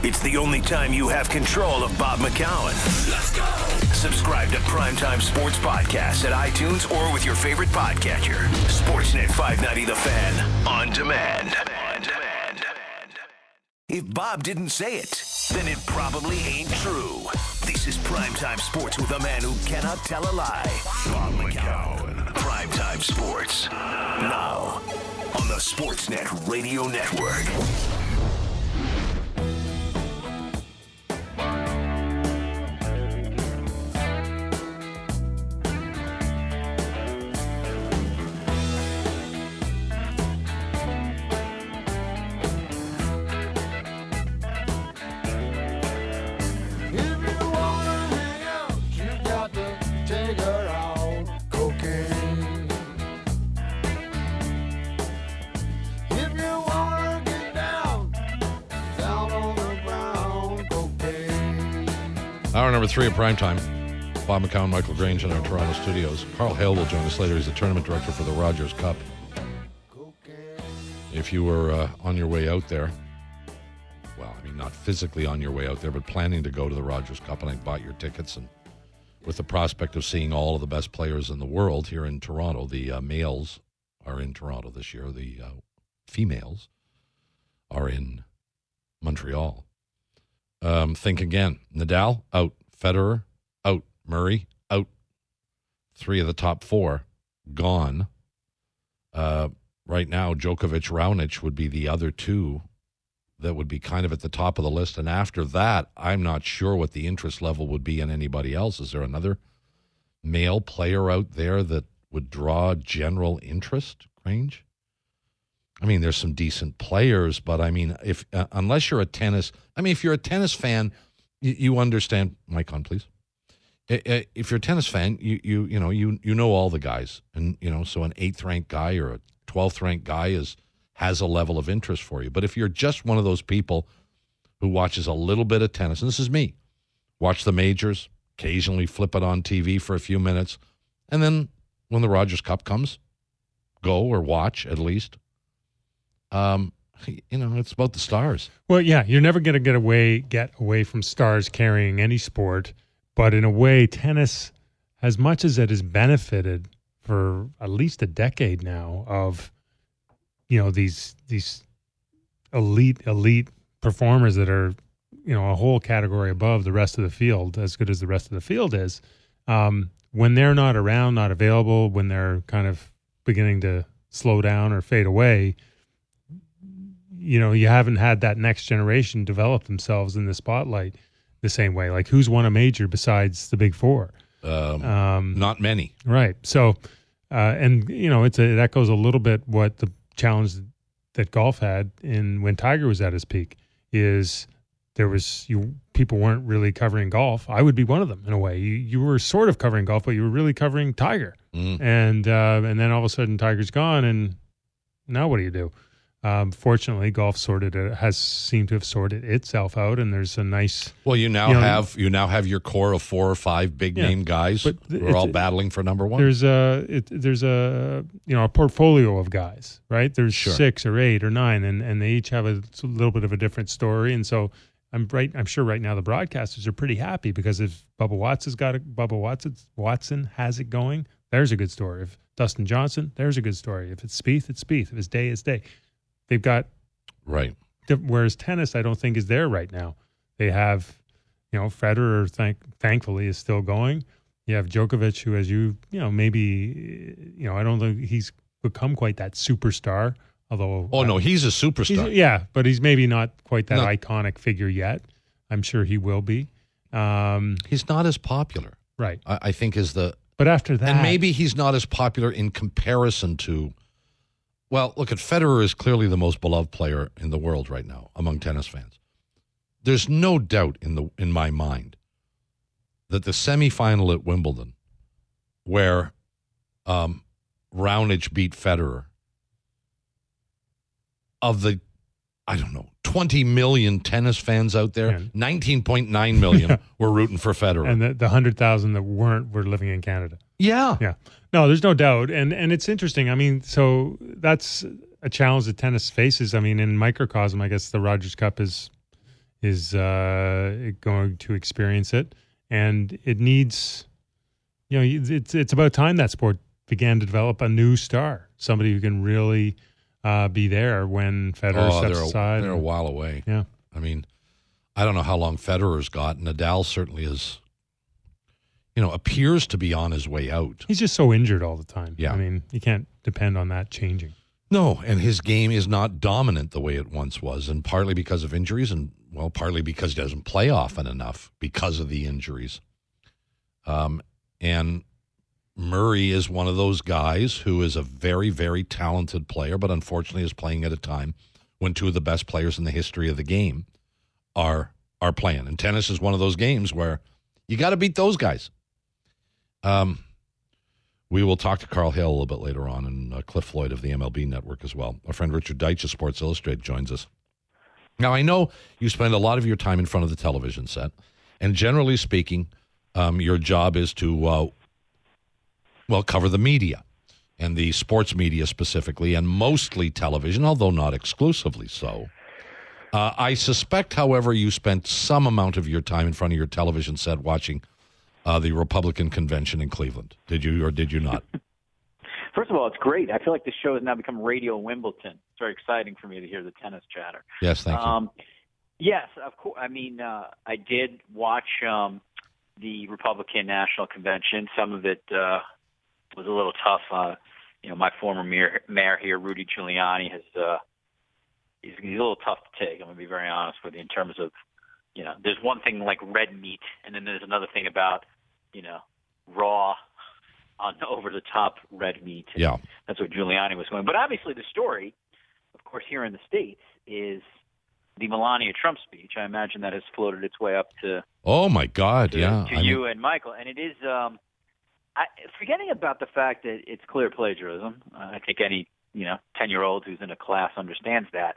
It's the only time you have control of Bob McCown. Let's go! Subscribe to Primetime Sports Podcast at iTunes or with your favorite podcatcher. Sportsnet 590 The Fan. On demand. If Bob didn't say it, then it probably ain't true. This is Primetime Sports with a man who cannot tell a lie. Bob McCown. Primetime Sports. Now, on the Sportsnet Radio Network. Hour number 3 of Primetime. Bob McCown, Michael Grange in our Toronto studios. Carl Hale will join us later. He's the tournament director for the Rogers Cup. If you were on your way out there, well, I mean, not physically on your way out there, but planning to go to the Rogers Cup, and I bought your tickets, and with the prospect of seeing all of the best players in the world here in Toronto, the males are in Toronto this year. The females are in Montreal. Think again. Nadal, out. Federer, out. Murray, out. 3 of the top 4, gone. Right now, Djokovic, Raonic would be the other 2 that would be kind of at the top of the list. And after that, I'm not sure what the interest level would be in anybody else. Is there another male player out there that would draw general interest, Grange? I mean, there's some decent players, but I mean, if unless you're a tennis, I mean, if you're a tennis fan, you understand. Mic on, please. If you're a tennis fan, you know all the guys, and so an 8th ranked guy or a 12th ranked guy has a level of interest for you. But if you're just one of those people who watches a little bit of tennis, and this is me, watch the majors, occasionally flip it on TV for a few minutes, and then when the Rogers Cup comes, go or watch at least. It's about the stars. Well, yeah, you're never going to get away from stars carrying any sport. But in a way, tennis, as much as it has benefited for at least a decade now of, these elite performers that are, a whole category above the rest of the field, as good as the rest of the field is, when they're not around, not available, when they're kind of beginning to slow down or fade away, you haven't had that next generation develop themselves in the spotlight the same way. Like, who's won a major besides the Big Four? Not many. Right. So, it echoes a little bit what the challenge that golf had when Tiger was at his peak is people weren't really covering golf. I would be one of them in a way. You were sort of covering golf, but you were really covering Tiger. And then all of a sudden Tiger's gone, and now what do you do? Fortunately, golf has seemed to have sorted itself out, and there's a nice. Well, you now have your core of 4 or 5 big name guys who are all battling for number 1. There's a portfolio of guys, right? There's 6 or 8 or 9, and they each have a little bit of a different story, and so I'm sure right now the broadcasters are pretty happy because if Bubba Watson has it going, there's a good story. If Dustin Johnson, there's a good story. If it's Spieth, it's Spieth. If it's Day, it's Day. They've got right. Whereas tennis, I don't think is there right now. They have, Federer. Thankfully, is still going. You have Djokovic, who, as maybe, I don't think he's become quite that superstar. Although, no, he's a superstar. But he's maybe not quite that iconic figure yet. I'm sure he will be. He's not as popular, right? I think is the. But after that, and maybe he's not as popular in comparison to. Well, look at Federer is clearly the most beloved player in the world right now among tennis fans. There's no doubt in my mind that the semifinal at Wimbledon, where Raonic beat Federer, of the 20 million tennis fans out there, 19.9 million were rooting for Federer. And the 100,000 that were living in Canada. Yeah. Yeah. No, there's no doubt. And it's interesting. I mean, so that's a challenge that tennis faces. I mean, in microcosm, I guess the Rogers Cup is is going to experience it, and it needs, it's about time that sport began to develop a new star, somebody who can really be there when Federer steps aside. They're a while away. Yeah. I mean, I don't know how long Federer's got. Nadal certainly is, appears to be on his way out. He's just so injured all the time. Yeah. I mean, you can't depend on that changing. No, and his game is not dominant the way it once was, and partly because of injuries, and, partly because he doesn't play often enough because of the injuries. And Murray is one of those guys who is a very, very talented player, but unfortunately is playing at a time when two of the best players in the history of the game are playing. And tennis is one of those games where you got to beat those guys. We will talk to Carl Hale a little bit later on, and Cliff Floyd of the MLB Network as well. Our friend Richard Deitch of Sports Illustrated joins us. Now, I know you spend a lot of your time in front of the television set, and generally speaking, your job is to, cover the media, and the sports media specifically, and mostly television, although not exclusively so. I suspect, however, you spent some amount of your time in front of your television set watching the Republican convention in Cleveland. Did you or did you not? First of all, it's great. I feel like this show has now become Radio Wimbledon. It's very exciting for me to hear the tennis chatter. Yes, thank you. Yes, of course. I mean, I did watch the Republican National Convention. Some of it was a little tough. My former mayor here, Rudy Giuliani, he's a little tough to take. I'm going to be very honest with you in terms of, there's one thing like red meat, and then there's another thing about, raw on over-the-top red meat. Yeah. That's what Giuliani was going. But obviously the story, of course, here in the States is the Melania Trump speech. I imagine that has floated its way up to oh, my God, to you and Michael. And it is forgetting about the fact that it's clear plagiarism. I think any 10-year-old who's in a class understands that.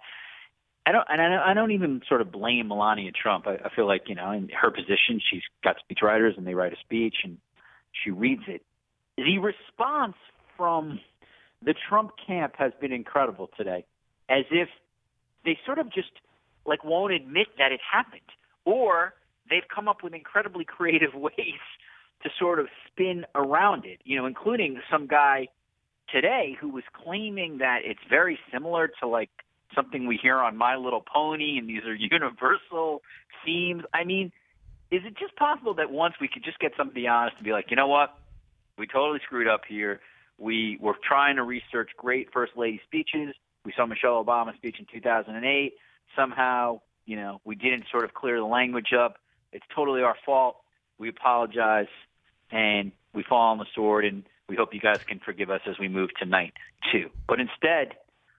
I don't even sort of blame Melania Trump. I feel like, in her position, she's got speechwriters and they write a speech and she reads it. The response from the Trump camp has been incredible today, as if they sort of just won't admit that it happened, or they've come up with incredibly creative ways to sort of spin around it, including some guy today who was claiming that it's very similar to something we hear on My Little Pony, and these are universal themes. I mean, is it just possible that once we could just get somebody honest and be like, you know what, we totally screwed up here. We were trying to research great First Lady speeches. We saw Michelle Obama's speech in 2008. Somehow, we didn't sort of clear the language up. It's totally our fault. We apologize, and we fall on the sword, and we hope you guys can forgive us as we move to night 2. But instead,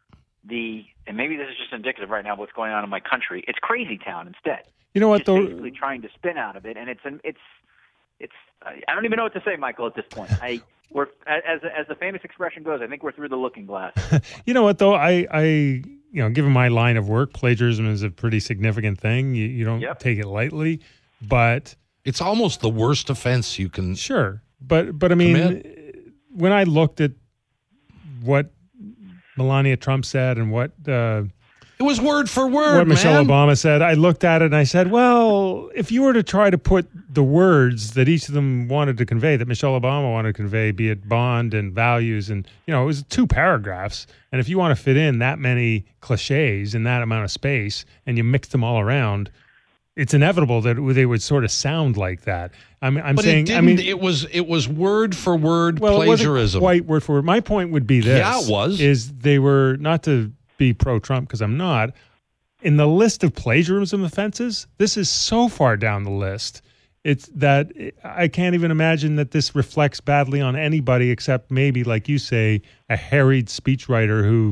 and maybe this is just indicative right now of what's going on in my country, it's crazy town instead. You know what, though? Basically trying to spin out of it, and it's I don't even know what to say, Michael, at this point. We're as the famous expression goes, I think we're through the looking glass. You know what, though? I given my line of work, plagiarism is a pretty significant thing. You don't take it lightly, but it's almost the worst offense you can. Sure, but I mean, when I looked at what Melania Trump said and what it was word for word. What Michelle Obama said, I looked at it and I said, well, if you were to try to put the words that each of them wanted to convey, that Michelle Obama wanted to convey, be it bond and values, and it was 2 paragraphs, and if you want to fit in that many cliches in that amount of space and you mix them all around, it's inevitable that they would sort of sound like that. It was word for word plagiarism. It wasn't quite word for word. My point would be this. Yeah, it was. Is they were, not to be pro-Trump because I'm not, in the list of plagiarism offenses, this is so far down the list. It's that I can't even imagine that this reflects badly on anybody except maybe, like you say, a harried speechwriter who,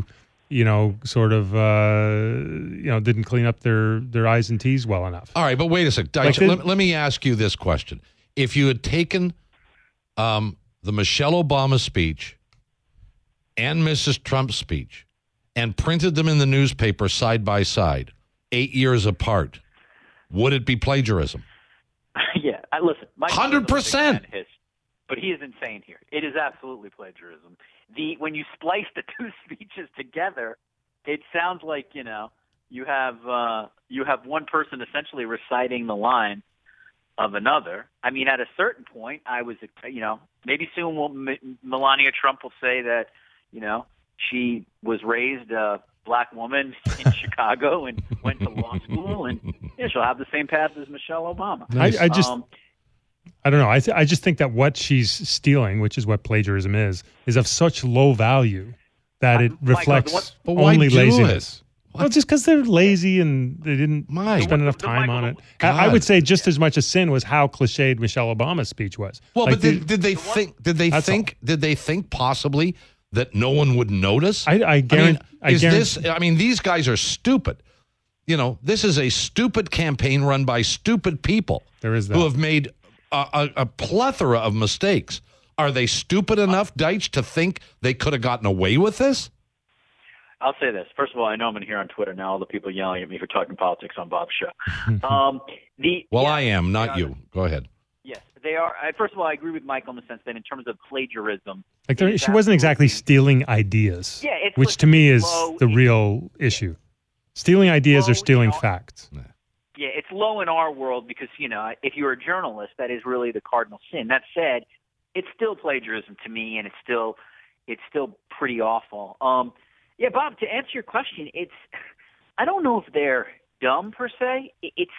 didn't clean up their I's and T's well enough. All right, but wait a sec. Let me ask you this question. If you had taken the Michelle Obama speech and Mrs. Trump's speech and printed them in the newspaper side by side, 8 years apart, would it be plagiarism? Yeah, listen, 100%. But he is insane here. It is absolutely plagiarism. When you splice the 2 speeches together, it sounds like you have one person essentially reciting the line of another. I mean, at a certain point, I was, maybe soon Melania Trump will say that, she was raised a black woman in Chicago and went to law school, and she'll have the same path as Michelle Obama. Nice. I don't know. I just think that what she's stealing, which is what plagiarism is of such low value that it reflects only laziness. Well, just because they're lazy and they didn't spend enough time on it. I would say just as much a sin was how cliched Michelle Obama's speech was. Well, like but did they think possibly that no one would notice? I guarantee. These guys are stupid. This is a stupid campaign run by stupid people. There is that. Who have made a plethora of mistakes. Are they stupid enough, Deitch, to think they could have gotten away with this? I'll say this. First of all, I know I'm going to hear on Twitter now all the people yelling at me for talking politics on Bob's show. I am, not you. Go ahead. Yes, they are. First of all, I agree with Michael in the sense that in terms of plagiarism, she wasn't exactly stealing ideas, which to me is the real issue. Stealing ideas or stealing facts. Yeah, it's low in our world because, if you're a journalist, that is really the cardinal sin. That said, it's still plagiarism to me, and it's still pretty awful. Yeah, Bob, to answer your question, I don't know if they're dumb per se.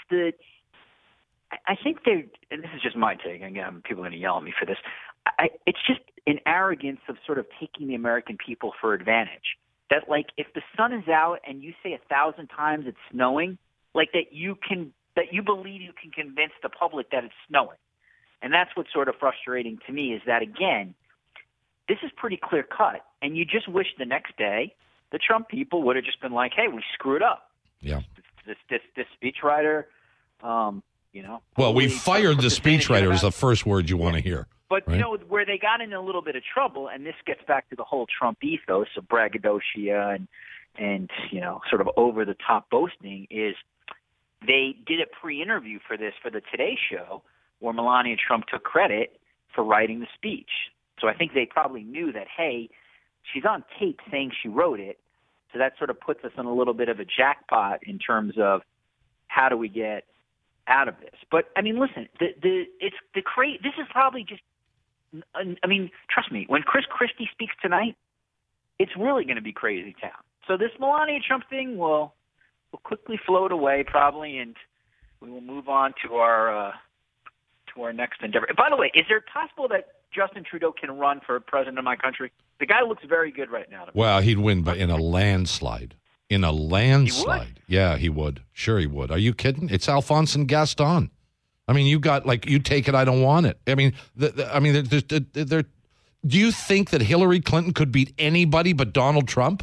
I think and this is just my take, again, people are going to yell at me for this. It's just an arrogance of sort of taking the American people for advantage. That, like, if the sun is out and you say 1,000 times it's snowing, like that you believe you can convince the public that it's snowing. And that's what's sort of frustrating to me is that, again, this is pretty clear cut. And you just wish the next day the Trump people would have just been like, hey, we screwed up. Yeah. This speechwriter, Well, we fired the speechwriter is the first word you want to hear. But, right? Where they got in a little bit of trouble, and this gets back to the whole Trump ethos of braggadocio and sort of over-the-top boasting, is they did a pre-interview for the Today Show where Melania Trump took credit for writing the speech. So I think they probably knew that, hey, she's on tape saying she wrote it, so that sort of puts us in a little bit of a jackpot in terms of how do we get out of this. But, I mean, listen, this is probably just, trust me, when Chris Christie speaks tonight, it's really going to be crazy town. So this Melania Trump thing will quickly float away probably, and we will move on to our next endeavor. By the way, is it possible that Justin Trudeau can run for president of my country? The guy looks very good right now. Well, he'd win in a landslide. In a landslide. He would? Yeah, he would. Sure he would. Are you kidding? It's Alphonse and Gaston. I mean, you got, you take it, I don't want it. I mean, do you think that Hillary Clinton could beat anybody but Donald Trump?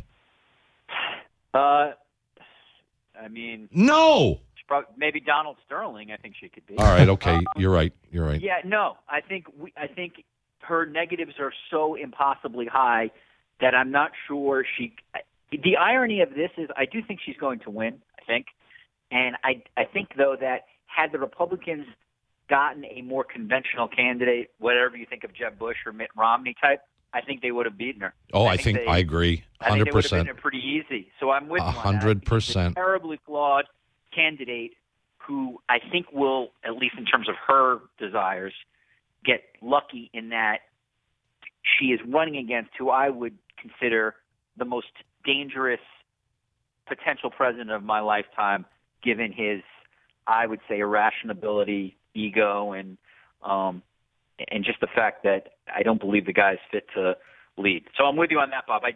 No. Maybe Donald Sterling, I think she could be. All right, okay, you're right. Yeah, no, I think her negatives are so impossibly high that I'm not sure she. The irony of this is, I do think she's going to win. I think, and I think though that had the Republicans gotten a more conventional candidate, whatever you think of Jeb Bush or Mitt Romney type, I think they would have beaten her. Oh, I think I agree, 100%. I think they would have beaten her pretty easy. So I'm with you on that. 100%. A terribly flawed candidate who I think will, at least in terms of her desires, get lucky in that she is running against who I would consider the most dangerous potential president of my lifetime, given his, I would say, irrationality, ego, and just the fact that I don't believe the guy is fit to lead. So I'm with you on that, Bob.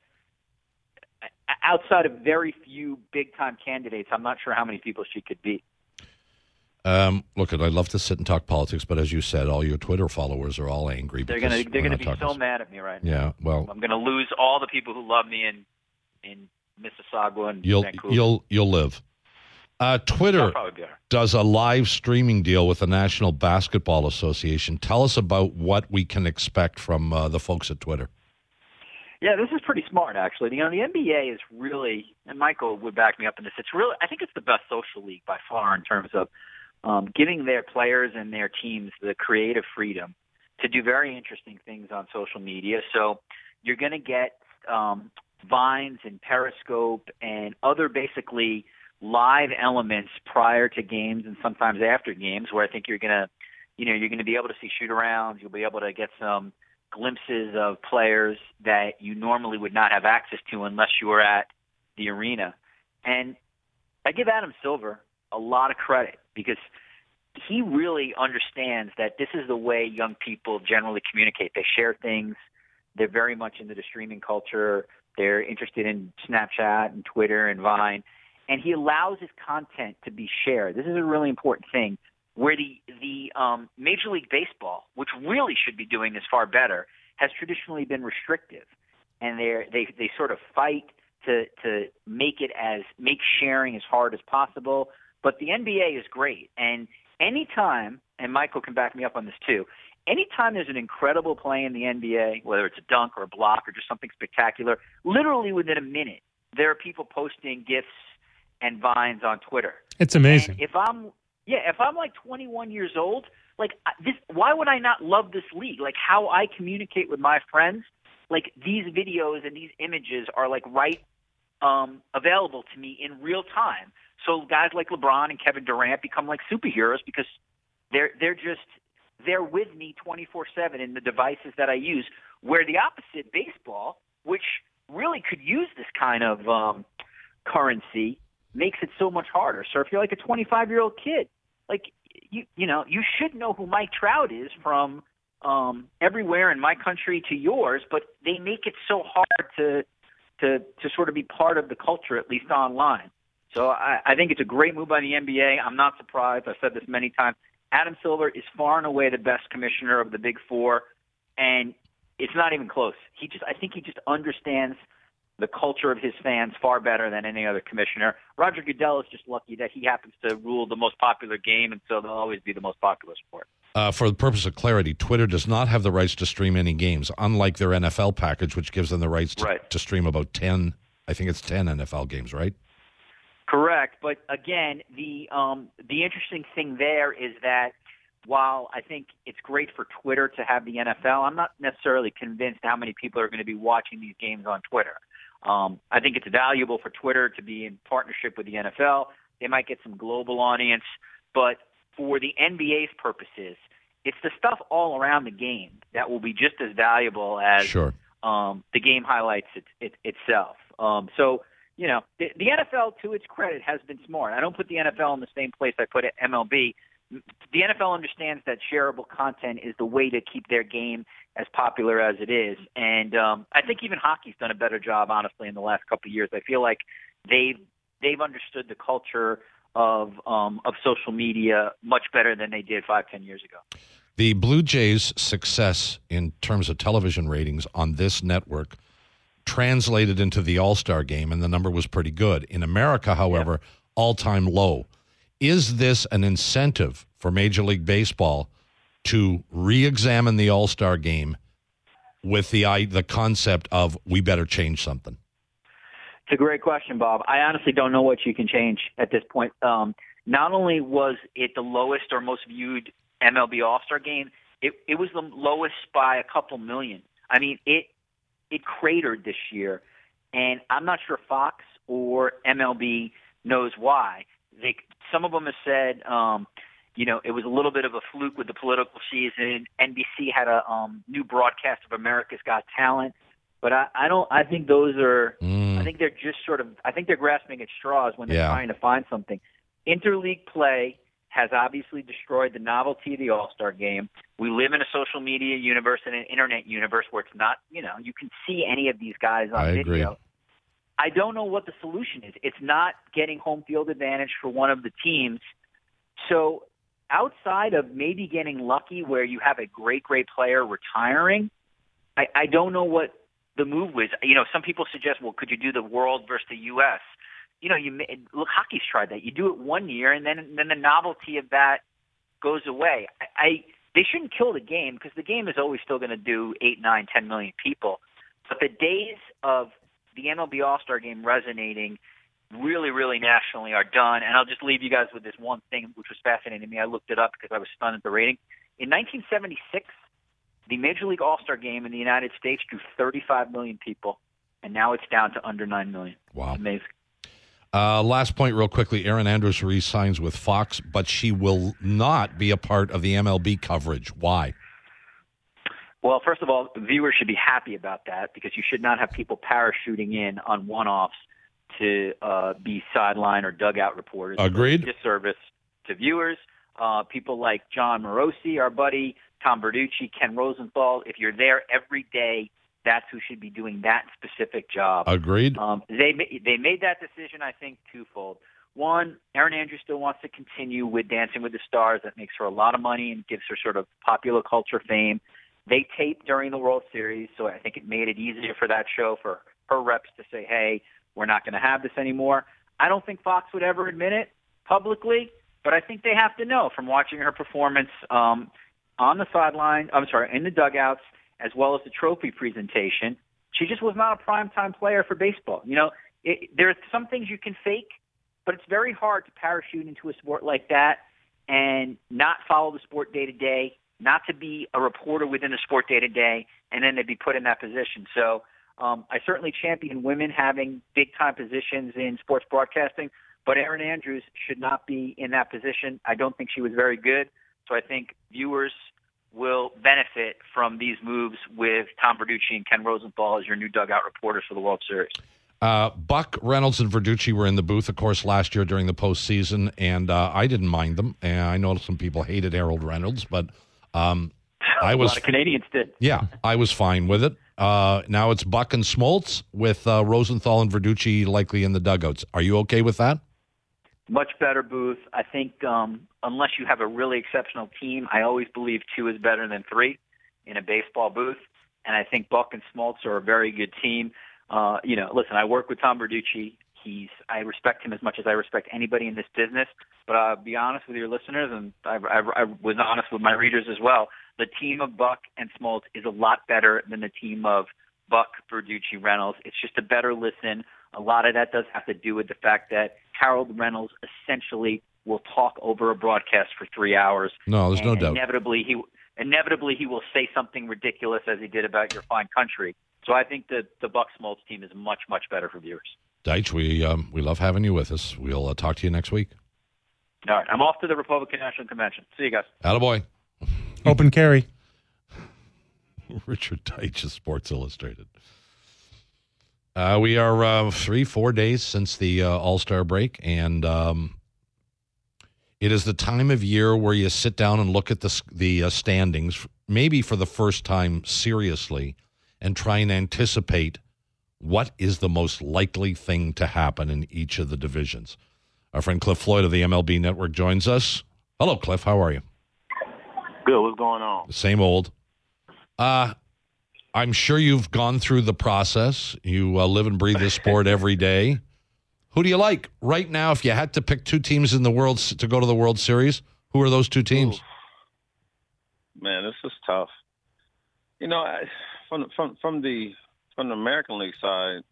Outside of very few big-time candidates, I'm not sure how many people she could beat. Look, I'd love to sit and talk politics, but as you said, all your Twitter followers are all angry. They're going to be so mad at me right now. Yeah, well, I'm going to lose all the people who love me in Mississauga and Vancouver. You'll live. Twitter does a live streaming deal with the National Basketball Association. Tell us about what we can expect from the folks at Twitter. Yeah, this is pretty smart, actually. The NBA is really, and Michael would back me up in this, I think it's the best social league by far in terms of giving their players and their teams the creative freedom to do very interesting things on social media. So you're going to get Vines and Periscope and other basically live elements prior to games and sometimes after games, where I think you're going to be able to see shoot-arounds. You'll be able to get some glimpses of players that you normally would not have access to unless you were at the arena. And I give Adam Silver a lot of credit because he really understands that this is the way young people generally communicate. They share things. They're very much into the streaming culture. They're interested in Snapchat and Twitter and Vine. And he allows his content to be shared. This is a really important thing, where the Major League Baseball, which really should be doing this far better, has traditionally been restrictive. And they sort of fight to make sharing as hard as possible. But the NBA is great. And anytime, and Michael can back me up on this too, anytime there's an incredible play in the NBA, whether it's a dunk or a block or just something spectacular, literally within a minute, there are people posting GIFs and Vines on Twitter. It's amazing. And if I'm like 21 years old, like this, why would I not love this league? Like how I communicate with my friends, like these videos and these images are like right available to me in real time. So guys like LeBron and Kevin Durant become like superheroes because they're with me 24/7 in the devices that I use. Where the opposite, baseball, which really could use this kind of currency, makes it so much harder. So if you're like a 25-year-old kid, like you should know who Mike Trout is from everywhere in my country to yours, but they make it so hard to sort of be part of the culture, at least online. So I think it's a great move by the NBA. I'm not surprised. I've said this many times. Adam Silver is far and away the best commissioner of the Big Four, and it's not even close. I think he just understands the culture of his fans far better than any other commissioner. Roger Goodell is just lucky that he happens to rule the most popular game, and so they'll always be the most popular sport. For the purpose of clarity, Twitter does not have the rights to stream any games, unlike their NFL package, which gives them the rights to stream about 10, I think it's 10 NFL games, right? Correct. But again, the interesting thing there is that while I think it's great for Twitter to have the NFL, I'm not necessarily convinced how many people are going to be watching these games on Twitter. I think it's valuable for Twitter to be in partnership with the NFL. They might get some global audience, but for the NBA's purposes, it's the stuff all around the game that will be just as valuable as the game highlights itself. So, the NFL, to its credit, has been smart. I don't put the NFL in the same place I put MLB. The NFL understands that shareable content is the way to keep their game as popular as it is. And I think even hockey's done a better job, honestly, in the last couple of years. I feel like they've understood the culture of social media much better than they did 5-10 years ago. The Blue Jays' success in terms of television ratings on this network translated into the All-Star game, and the number was pretty good. In America, however, all-time low. Is this an incentive for Major League Baseball to re-examine the All-Star game with the concept of we better change something? It's a great question, Bob. I honestly don't know what you can change at this point. Not only was it the lowest or most viewed MLB All-Star game, it was the lowest by a couple million. I mean, it cratered this year, and I'm not sure Fox or MLB knows why. Some of them have said, it was a little bit of a fluke with the political season. NBC had a new broadcast of America's Got Talent, but I think those are. I think they're just I think they're grasping at straws when they're trying to find something. Interleague play has obviously destroyed the novelty of the All-Star game. We live in a social media universe and an internet universe where it's not, you can see any of these guys on video. Agree. I don't know what the solution is. It's not getting home field advantage for one of the teams. So outside of maybe getting lucky where you have a great, great player retiring, I don't know what the move was. Some people suggest, well, could you do the world versus the U.S.? Look, hockey's tried that. You do it 1 year, and then the novelty of that goes away. They shouldn't kill the game because the game is always still going to do 8, 9, 10 million people. But the days of the MLB All-Star Game resonating really, really nationally are done. And I'll just leave you guys with this one thing, which was fascinating to me. I looked it up because I was stunned at the rating. In 1976, the Major League All-Star Game in the United States drew 35 million people. and now it's down to under $9 million. Wow. Amazing. Last point real quickly. Erin Andrews re-signs with Fox, but she will not be a part of the MLB coverage. Why? Well, first of all, viewers should be happy about that because you should not have people parachuting in on one-offs to be sideline or dugout reporters. Agreed. Disservice to viewers. People like John Morosi, our buddy, Tom Verducci, Ken Rosenthal. If you're there every day, that's who should be doing that specific job. Agreed. They made that decision, I think, twofold. One, Erin Andrews still wants to continue with Dancing with the Stars. That makes her a lot of money and gives her sort of popular culture fame. They taped during the World Series, so I think it made it easier for that show for her reps to say, hey, we're not going to have this anymore. I don't think Fox would ever admit it publicly, but I think they have to know from watching her performance on the sideline, in the dugouts, as well as the trophy presentation. She just was not a primetime player for baseball. You know, there are some things you can fake, but it's very hard to parachute into a sport like that and not follow the sport day to day, not to be a reporter within the sport day to day, and then to be put in that position. So I certainly champion women having big-time positions in sports broadcasting, but Erin Andrews should not be in that position. I don't think she was very good, so I think viewers will benefit from these moves with Tom Verducci and Ken Rosenthal as your new dugout reporters for the World Series. Buck, Reynolds, and Verducci were in the booth, of course, last year during the postseason, and I didn't mind them. And I know some people hated Harold Reynolds, but I was. A lot of Canadians did. Yeah, I was fine with it. Now it's Buck and Smoltz with Rosenthal and Verducci likely in the dugouts. Are you okay with that? Much better booth. I think unless you have a really exceptional team, I always believe 2 is better than 3 in a baseball booth. And I think Buck and Smoltz are a very good team. Listen, I work with Tom Verducci. I respect him as much as I respect anybody in this business. But I'll be honest with your listeners, and I was honest with my readers as well. The team of Buck and Smoltz is a lot better than the team of Buck, Verducci, Reynolds. It's just a better listen. A lot of that does have to do with the fact that Harold Reynolds essentially will talk over a broadcast for 3 hours. No, there's no doubt. Inevitably, he will say something ridiculous as he did about your fine country. So I think that the Buck Smoltz team is much, much better for viewers. Deitch, we love having you with us. We'll talk to you next week. All right. I'm off to the Republican National Convention. See you guys. Attaboy. Open carry. Richard Deitch of Sports Illustrated. We are 3-4 days since the All-Star break, and it is the time of year where you sit down and look at the standings, maybe for the first time seriously, and try and anticipate what is the most likely thing to happen in each of the divisions. Our friend Cliff Floyd of the MLB Network joins us. Hello, Cliff. How are you? Good. What's going on? Same old. I'm sure you've gone through the process. You live and breathe this sport every day. Who do you like right now? If you had to pick 2 teams in the world to go to the World Series, who are those 2 teams? Ooh. Man, this is tough. You know, from the American League side,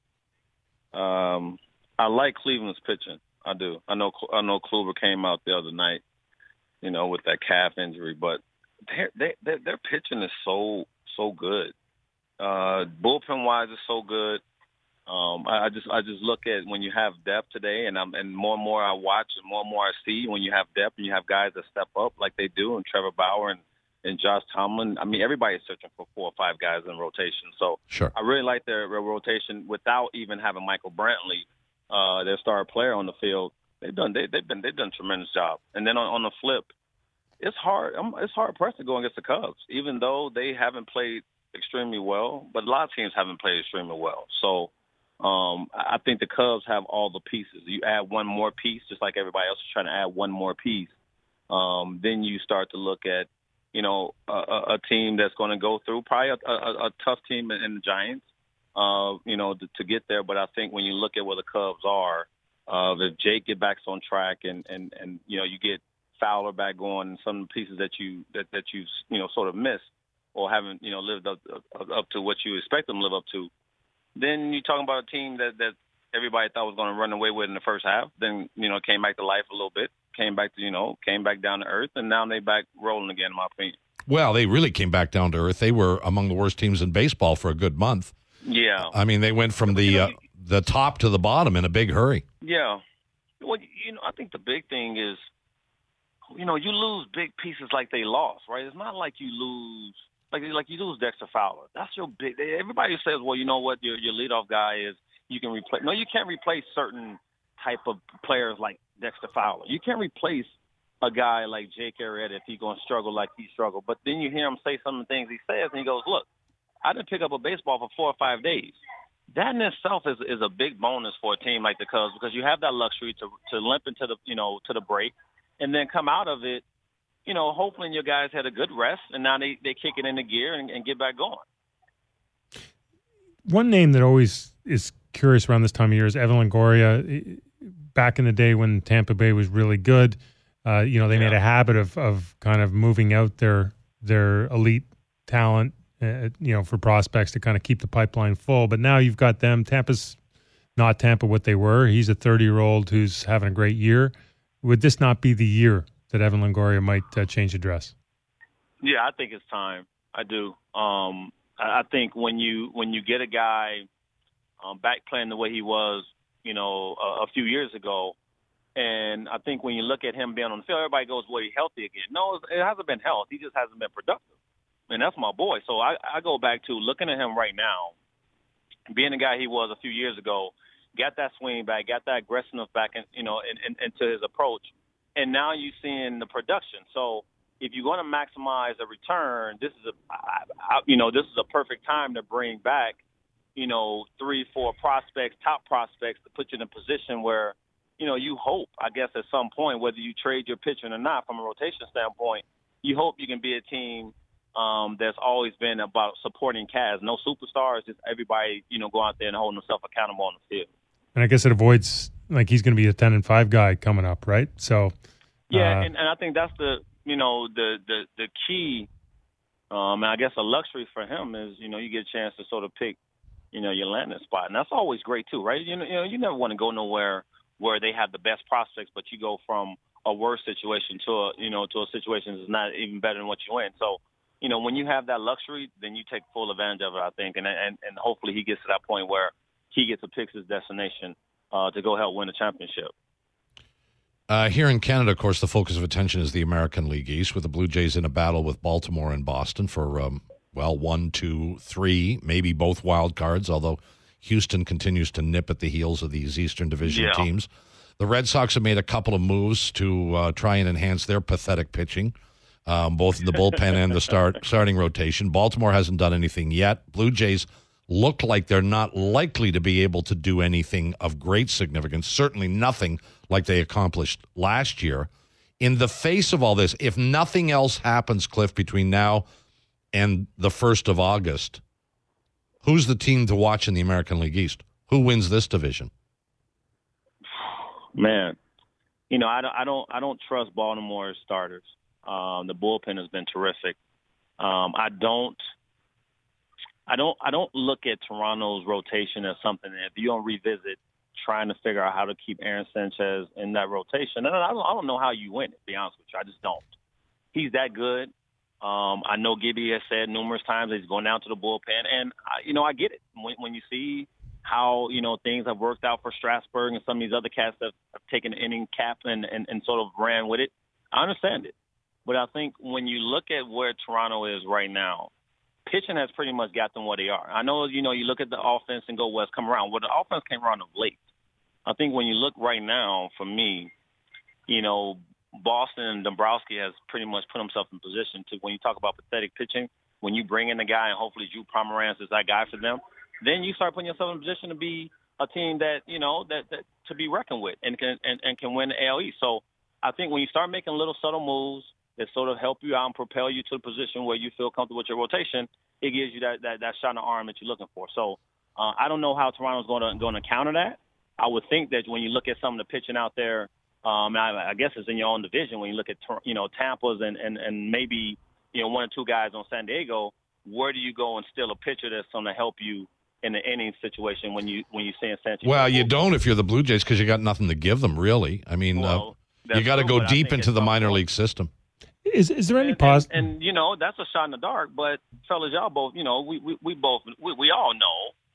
I like Cleveland's pitching. I do. I know Kluber came out the other night, with that calf injury, but their pitching is so good. Bullpen wise is so good. I just look at when you have depth today, and more and more I watch and more I see when you have depth and you have guys that step up like they do, and Trevor Bauer and Josh Tomlin. I mean, everybody's searching for 4 or 5 guys in rotation. So sure. I really like their rotation without even having Michael Brantley, their star player on the field. They've done a tremendous job. And then on the flip, it's hard pressed to go against the Cubs, even though they haven't played extremely well, but a lot of teams haven't played extremely well. So I think the Cubs have all the pieces. You add one more piece, just like everybody else is trying to add one more piece. Then you start to look at, a team that's going to go through probably a tough team in the Giants, to get there. But I think when you look at where the Cubs are, if Jake get back on track and you get Fowler back going and some pieces that you sort of missed or haven't lived up to what you expect them to live up to, then you're talking about a team that everybody thought was going to run away with in the first half. Then came back to life a little bit, came back down to earth, and now they back rolling again, in my opinion. Well, they really came back down to earth. They were among the worst teams in baseball for a good month. Yeah. I mean, they went from the top to the bottom in a big hurry. Yeah. Well, I think the big thing is, you lose big pieces like they lost, right? It's not like you lose like you lose Dexter Fowler. That's your big. Everybody says, well, you know what, your leadoff guy is. You can replace. No, you can't replace certain type of players like Dexter Fowler. You can't replace a guy like Jake Arrieta if he's going to struggle like he struggled. But then you hear him say some of the things he says, and he goes, look, I didn't pick up a baseball for 4 or 5 days. That in itself is a big bonus for a team like the Cubs because you have that luxury to limp into the to the break and then come out of it, hopefully your guys had a good rest and now they kick it into gear and get back going. One name that always is curious around this time of year is Evan Longoria. Back in the day when Tampa Bay was really good, they made a habit of kind of moving out their elite talent, for prospects to kind of keep the pipeline full. But now you've got them. Tampa's not Tampa what they were. He's a 30-year-old who's having a great year. Would this not be the year that Evan Longoria might change address? Yeah, I think it's time. I do. I think when you get a guy back playing the way he was, a few years ago, and I think when you look at him being on the field, everybody goes, well, he's healthy again. No, it hasn't been health. He just hasn't been productive. And that's my boy. So I go back to looking at him right now, being the guy he was a few years ago, got that swing back, got that aggressiveness back, into his approach, and now you're seeing the production. So if you're going to maximize a return, this is a perfect time to bring back, 3-4 prospects, top prospects, to put you in a position where, you hope, I guess, at some point, whether you trade your pitcher or not, from a rotation standpoint, you hope you can be a team that's always been about supporting Cavs. No superstars, just everybody, go out there and hold himself accountable on the field. And I guess it avoids, he's going to be a 10-5 guy coming up, right? So, yeah, and I think that's the key, and I guess a luxury for him is, you get a chance to sort of pick, your landing spot. And that's always great too, right? You never want to go nowhere where they have the best prospects, but you go from a worse situation to a situation that's not even better than what you in. So, when you have that luxury, then you take full advantage of it, I think. And hopefully he gets to that point where he gets to pick his destination to go help win a championship. Here in Canada, of course, the focus of attention is the American League East, with the Blue Jays in a battle with Baltimore and Boston for, 1, 2, 3, maybe both wild cards, although Houston continues to nip at the heels of these Eastern Division teams. The Red Sox have made a couple of moves to try and enhance their pathetic pitching, both in the bullpen and the starting rotation. Baltimore hasn't done anything yet. Blue Jays look like they're not likely to be able to do anything of great significance, certainly nothing like they accomplished last year. In the face of all this, if nothing else happens, Cliff, between now and the 1st of August, who's the team to watch in the American League East? Who wins this division? Man, I don't trust Baltimore's starters. The bullpen has been terrific. I don't look at Toronto's rotation as something that if you don't revisit trying to figure out how to keep Aaron Sanchez in that rotation, and I don't know how you win it, to be honest with you. I just don't. He's that good. I know Gibby has said numerous times that he's going down to the bullpen, and I get it. When you see how, things have worked out for Strasburg and some of these other cats that have taken the inning cap and sort of ran with it, I understand it. But I think when you look at where Toronto is right now, pitching has pretty much got them where they are. I know, you look at the offense and go, well, it's come around. Well, the offense came around of late. I think when you look right now, for me, Boston and Dombrowski has pretty much put himself in position to, when you talk about pathetic pitching, when you bring in a guy and hopefully Drew Pomeranz is that guy for them, then you start putting yourself in a position to be a team that, that to be reckoned with and can win the AL East. So I think when you start making little subtle moves that sort of help you out and propel you to the position where you feel comfortable with your rotation, it gives you that shot in the arm that you're looking for. So I don't know how Toronto's going to counter that. I would think that when you look at some of the pitching out there, I guess it's in your own division. When you look at Tampa's and maybe 1 or 2 guys on San Diego, where do you go and steal a pitcher that's going to help you in the inning situation when you see Sanchez? Well, you don't if you're the Blue Jays because you got nothing to give them, really. I mean, you got to go deep into the minor league system. Is there any positive? And that's a shot in the dark. But fellas, y'all both, we all know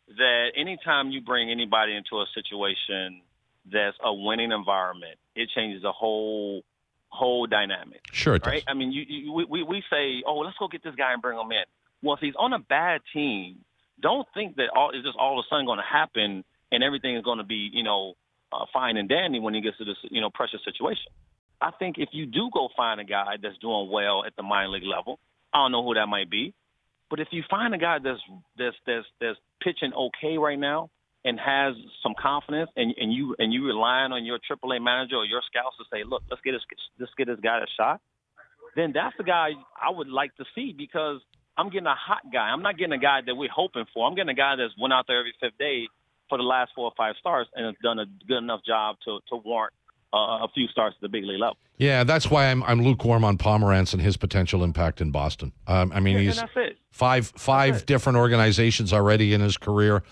that anytime you bring anybody into a situation that's a winning environment, it changes the whole dynamic. Sure, it right? does. I mean, we say, oh, let's go get this guy and bring him in. Well, if he's on a bad team, don't think that it's just all of a sudden going to happen and everything is going to be, fine and dandy when he gets to this, pressure situation. I think if you do go find a guy that's doing well at the minor league level, I don't know who that might be, but if you find a guy that's pitching okay right now and has some confidence, and you relying on your AAA manager or your scouts to say, look, let's get this guy a shot, then that's the guy I would like to see, because I'm getting a hot guy. I'm not getting a guy that we're hoping for. I'm getting a guy that's went out there every fifth day for the last 4 or 5 starts and has done a good enough job to warrant a few starts at the big league level. Yeah, that's why I'm lukewarm on Pomerantz and his potential impact in Boston. He's and that's it. five different organizations already in his career.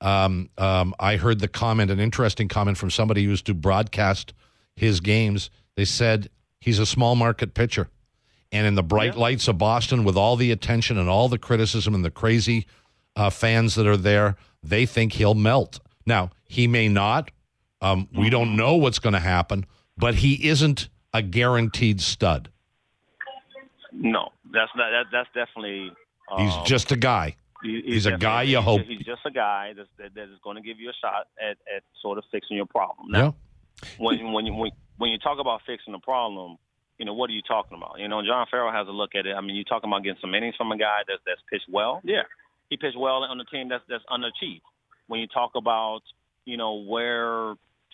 I heard an interesting comment from somebody who used to broadcast his games. They said he's a small market pitcher. And in the bright lights of Boston, with all the attention and all the criticism and the crazy fans that are there, they think he'll melt. Now, he may not. We don't know what's going to happen, but he isn't a guaranteed stud. No, that's not. That's definitely. He's just a guy. He's a guy you hope. He's just a guy that is going to give you a shot at sort of fixing your problem. Now, when you talk about fixing the problem, what are you talking about? John Farrell has a look at it. I mean, you're talking about getting some innings from a guy that's pitched well. Yeah, he pitched well on a team that's underachieved. When you talk about, where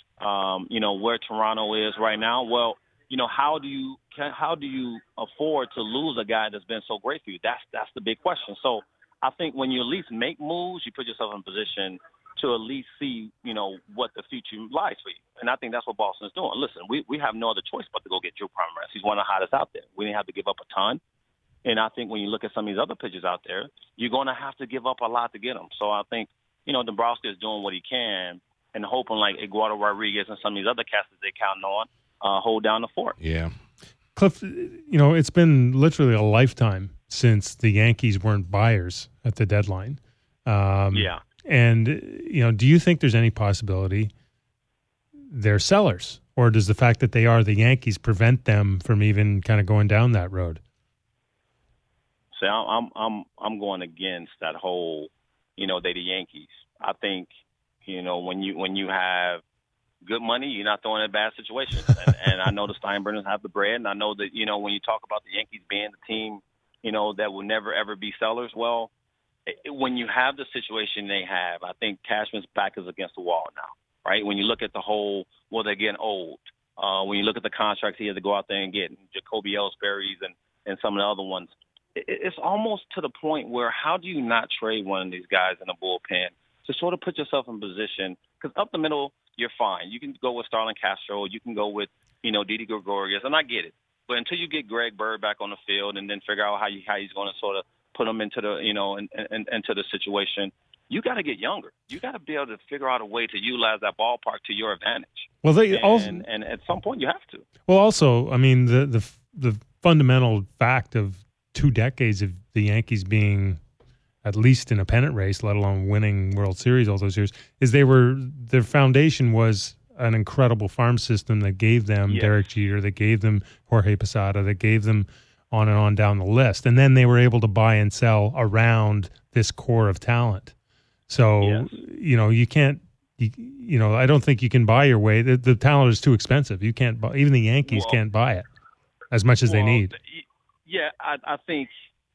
Toronto is right now, well, how do you afford to lose a guy that's been so great for you? That's the big question. So I think when you at least make moves, you put yourself in a position to at least see, what the future lies for you. And I think that's what Boston is doing. Listen, we have no other choice but to go get Drew Pomerantz. He's one of the hottest out there. We didn't have to give up a ton. And I think when you look at some of these other pitchers out there, you're going to have to give up a lot to get them. So I think, Dombrowski is doing what he can and hoping like Eduardo Rodriguez and some of these other cats that they count on hold down the fort. Yeah. Cliff, it's been literally a lifetime since the Yankees weren't buyers at the deadline. Yeah. And, do you think there's any possibility they're sellers? Or does the fact that they are the Yankees prevent them from even kind of going down that road? So I'm going against that whole, they the Yankees. I think, when you have good money, you're not throwing in bad situations. And I know the Steinbrenners have the bread, and I know that, when you talk about the Yankees being the team, that will never, ever be sellers, well, when you have the situation they have, I think Cashman's back is against the wall now, right? When you look at the whole, well, they're getting old. When you look at the contracts he had to go out there and get, Jacoby Ellsbury's and some of the other ones, it's almost to the point where how do you not trade one of these guys in the bullpen to sort of put yourself in position? Because up the middle, you're fine. You can go with Starlin Castro. You can go with, Didi Gregorius, and I get it. But until you get Greg Bird back on the field and then figure out how he's going to sort of put him into the, into the situation, you got to get younger. You got to be able to figure out a way to utilize that ballpark to your advantage. Well, and at some point you have to. Well, also, I mean, the fundamental fact of 2 decades of the Yankees being at least in a pennant race, let alone winning World Series all those years, is their foundation was an incredible farm system that gave them Derek Jeter, that gave them Jorge Posada, that gave them on and on down the list. And then they were able to buy and sell around this core of talent. So, you can't, I don't think you can buy your way. The talent is too expensive. You can't buy, even the Yankees can't buy it as much as they need. Yeah, I think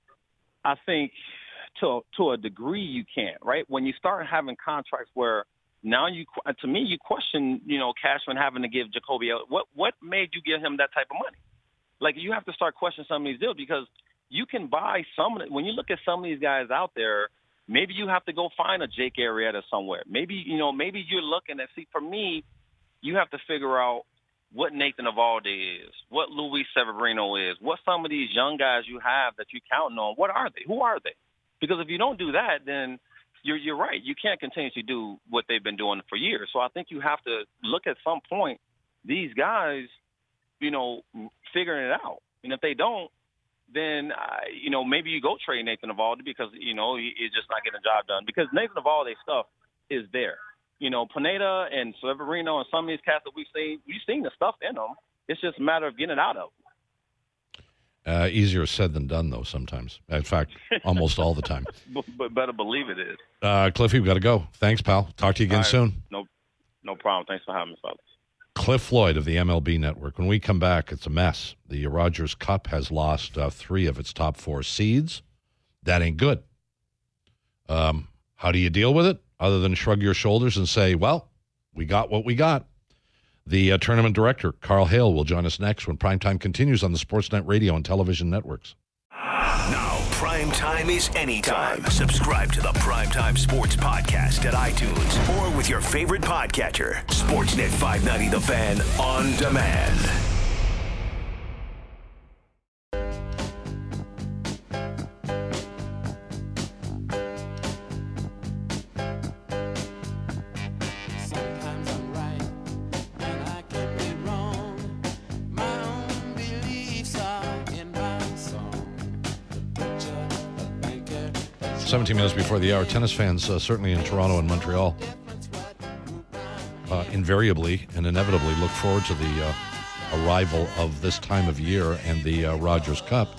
to a degree you can't, right? When you start having contracts where now you question, Cashman having to give Jacoby, what made you give him that type of money? Like, you have to start questioning some of these deals, because you can buy when you look at some of these guys out there, maybe you have to go find a Jake Arrieta somewhere. Maybe you're looking at, for me, you have to figure out what Nathan Eovaldi is, what Luis Severino is, what some of these young guys you have that you're counting on, what are they? Who are they? Because if you don't do that, then you're right. You can't continue to do what they've been doing for years. So I think you have to look at some point, these guys, figuring it out. And if they don't, then maybe you go trade Nathan Eovaldi because he's just not getting the job done. Because Nathan Eovaldi's stuff is there. Pineda and Severino and some of these cats that we've seen the stuff in them. It's just a matter of getting it out of them. Easier said than done, though, sometimes. In fact, almost all the time. But better believe it is. Cliffy, we've got to go. Thanks, pal. Talk to you again soon. No problem. Thanks for having me, fellas. Cliff Floyd of the MLB Network. When we come back, it's a mess. The Rogers Cup has lost 3 of its top 4 seeds. That ain't good. How do you deal with it other than shrug your shoulders and say, well, we got what we got? The tournament director, Carl Hale, will join us next when Primetime continues on the Sportsnet radio and television networks. Now, Primetime is anytime. Subscribe to the Primetime Sports Podcast at iTunes or with your favorite podcatcher. Sportsnet 590 The Fan on demand. Minutes before the hour, tennis fans, certainly in Toronto and Montreal, invariably and inevitably look forward to the arrival of this time of year and the Rogers Cup.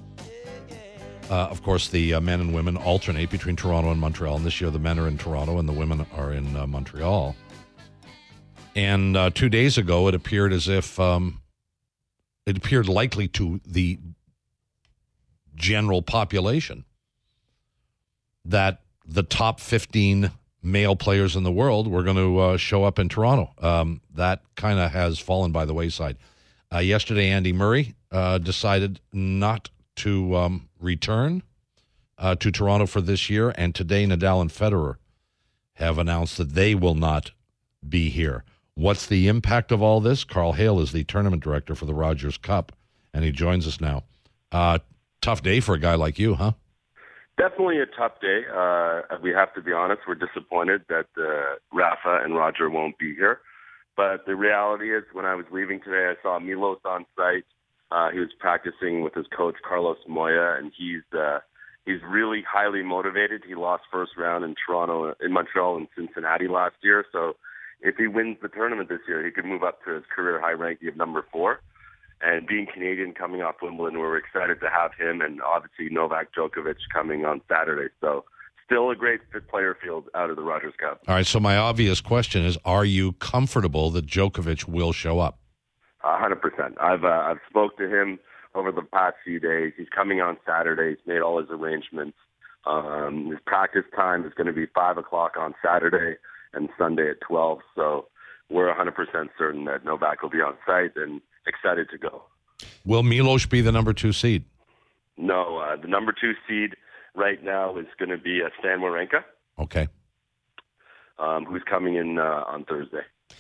Of course, the men and women alternate between Toronto and Montreal, and this year the men are in Toronto and the women are in Montreal. And 2 days ago, it appeared as if it appeared likely to the general population that the top 15 male players in the world were going to show up in Toronto. That kind of has fallen by the wayside. Yesterday, Andy Murray decided not to return to Toronto for this year, and today Nadal and Federer have announced that they will not be here. What's the impact of all this? Carl Hale is the tournament director for the Rogers Cup, and he joins us now. Tough day for a guy like you, huh? Definitely a tough day. We have to be honest. We're disappointed that Rafa and Roger won't be here. But the reality is, when I was leaving today, I saw Milos on site. He was practicing with his coach, Carlos Moya, and he's really highly motivated. He lost first round in Montreal and Cincinnati last year. So if he wins the tournament this year, he could move up to his career high ranking of number 4. And being Canadian, coming off Wimbledon, we're excited to have him, and obviously Novak Djokovic coming on Saturday. So still a great player field out of the Rogers Cup. All right, so my obvious question is, are you comfortable that Djokovic will show up? 100%. I've spoke to him over the past few days. He's coming on Saturday. He's made all his arrangements. His practice time is going to be 5 o'clock on Saturday and Sunday at 12. So we're 100% certain that Novak will be on site and excited to go. Will Milos be the number 2 seed? No, the number 2 seed right now is going to be Stan Wawrinka. Okay. Who's coming in on Thursday.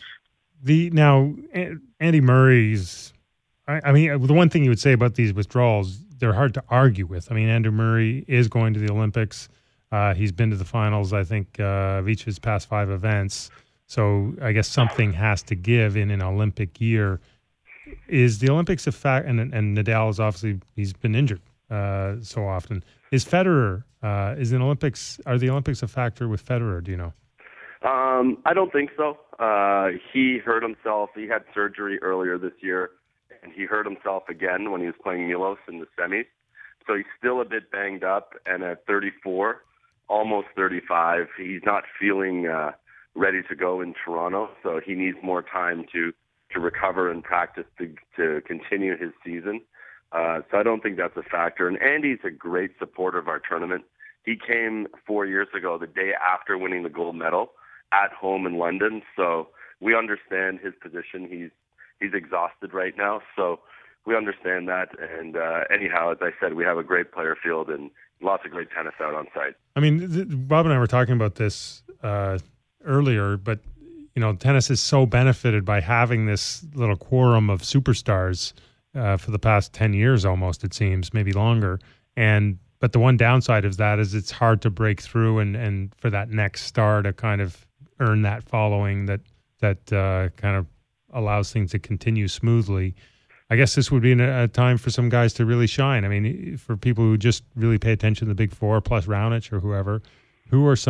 Andy Murray's. I mean, the one thing you would say about these withdrawals, they're hard to argue with. I mean, Andrew Murray is going to the Olympics. He's been to the finals, I think, of each of his past 5 events. So I guess something has to give in an Olympic year. Is the Olympics a fact? And Nadal is obviously, he's been injured so often. Is Federer? Are the Olympics a factor with Federer? Do you know? I don't think so. He hurt himself. He had surgery earlier this year, and he hurt himself again when he was playing Milos in the semis. So he's still a bit banged up. And at 34, almost 35, he's not feeling ready to go in Toronto. So he needs more time to recover and practice to continue his season. So I don't think that's a factor. And Andy's a great supporter of our tournament. He came 4 years ago, the day after winning the gold medal, at home in London. So we understand his position. He's exhausted right now. So we understand that. And anyhow, as I said, we have a great player field and lots of great tennis out on site. I mean, Bob and I were talking about this earlier, but tennis is so benefited by having this little quorum of superstars for the past 10 years almost, it seems, maybe longer. But the one downside of that is it's hard to break through and for that next star to kind of earn that following that kind of allows things to continue smoothly. I guess this would be a time for some guys to really shine. I mean, for people who just really pay attention to the Big Four plus Raonic or whoever, who are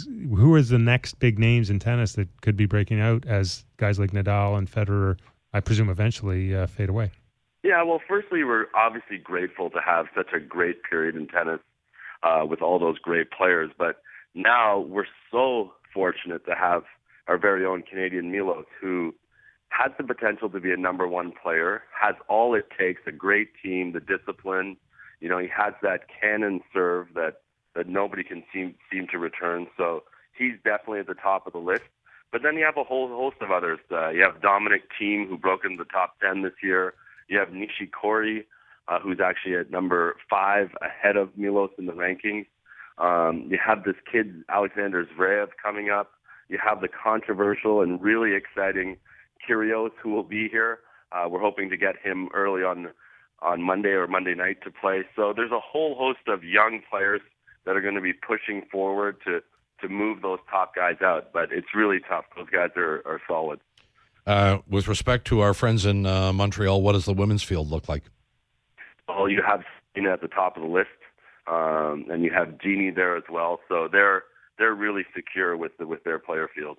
the next big names in tennis that could be breaking out as guys like Nadal and Federer, I presume, eventually fade away? Yeah, well, firstly, we're obviously grateful to have such a great period in tennis with all those great players. But now we're so fortunate to have our very own Canadian Milos, who has the potential to be a number one player, has all it takes, a great team, the discipline. You know, he has that cannon serve that nobody can seem to return. So he's definitely at the top of the list. But then you have a whole host of others. You have Dominic Thiem, who broke into the top 10 this year. You have Nishikori, who's actually at number 5 ahead of Milos in the rankings. You have this kid, Alexander Zverev, coming up. You have the controversial and really exciting Kyrgios, who will be here. We're hoping to get him early on Monday or Monday night to play. So there's a whole host of young players that are going to be pushing forward to move those top guys out. But it's really tough. Those guys are solid. With respect to our friends in Montreal, what does the women's field look like? Well, you have Serena at the top of the list, and you have Jeannie there as well. So they're really secure with their player field.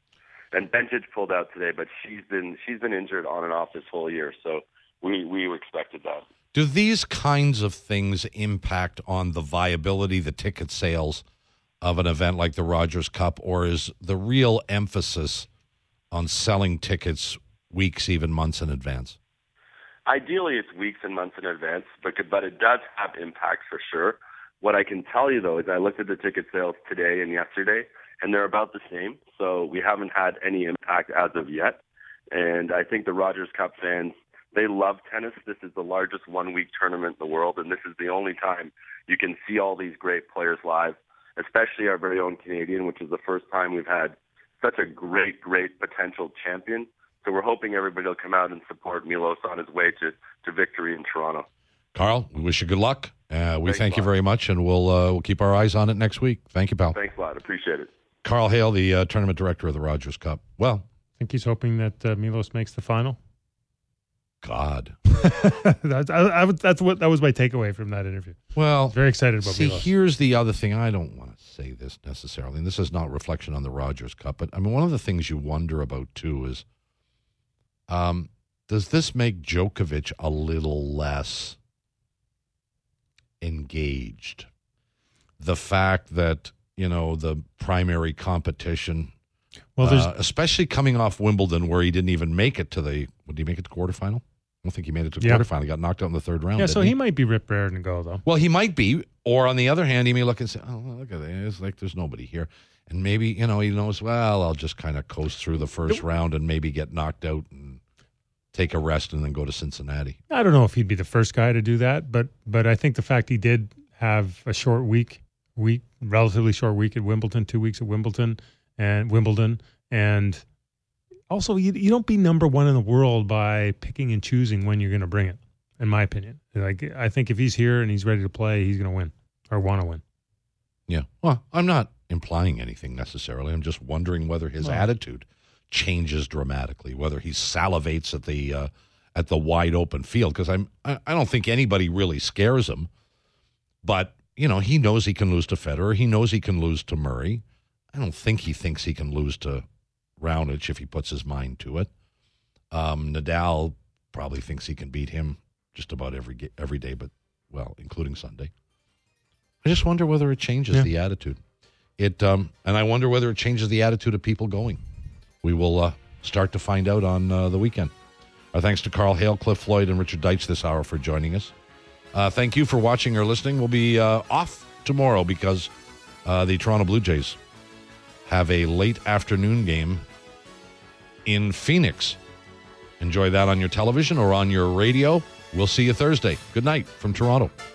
And Bencic pulled out today, but she's been injured on and off this whole year. So we expected that. Do these kinds of things impact on the viability, the ticket sales of an event like the Rogers Cup, or is the real emphasis on selling tickets weeks, even months in advance? Ideally, it's weeks and months in advance, but it does have impact for sure. What I can tell you, though, is I looked at the ticket sales today and yesterday, and they're about the same. So we haven't had any impact as of yet. And I think the Rogers Cup fans, they love tennis. This is the largest one-week tournament in the world, and this is the only time you can see all these great players live, especially our very own Canadian, which is the first time we've had such a great potential champion. So we're hoping everybody will come out and support Milos on his way to victory in Toronto. Carl, we wish you good luck. We thank you a lot. very much, and we'll keep our eyes on it next week. Thank you, pal. Thanks a lot. Appreciate it. Carl Hale, the tournament director of the Rogers Cup. Well, I think he's hoping that Milos makes the final. God. That was my takeaway from that interview. Well, very excited about see, Milos. Here's the other thing. I don't want to say this necessarily, and this is not reflection on the Rogers Cup, but I mean, one of the things you wonder about, too, is does this make Djokovic a little less engaged? The fact that, you know, the primary competition, especially coming off Wimbledon, where he didn't even make it to would he make it to quarterfinal? I don't think he made it to quarterfinal. He got knocked out in the third round. Yeah, so he might be Rip Baird and go, though. Well, he might be. Or on the other hand, he may look and say, oh, look at this. It's like there's nobody here. And maybe, you know, he knows, well, I'll just kind of coast through the first round and maybe get knocked out and take a rest and then go to Cincinnati. I don't know if he'd be the first guy to do that, but I think the fact he did have a short relatively short week at Wimbledon, 2 weeks at Wimbledon, and also you don't be number one in the world by picking and choosing when you're going to bring it, in my opinion. Like, I think if he's here and he's ready to play, he's going to win or want to win. Yeah. Well, I'm not implying anything necessarily. I'm just wondering whether his attitude changes dramatically, whether he salivates at the wide open field, because I don't think anybody really scares him. But, you know, he knows he can lose to Federer. He knows he can lose to Murray. I don't think he thinks he can lose to Raonic if he puts his mind to it. Nadal probably thinks he can beat him just about every day, but, well, including Sunday. I just wonder whether it changes the attitude. And I wonder whether it changes the attitude of people going. We will start to find out on the weekend. Our thanks to Carl Hale, Cliff Floyd, and Richard Deitch this hour for joining us. Thank you for watching or listening. We'll be off tomorrow because the Toronto Blue Jays have a late afternoon game in Phoenix. Enjoy that on your television or on your radio. We'll see you Thursday. Good night from Toronto.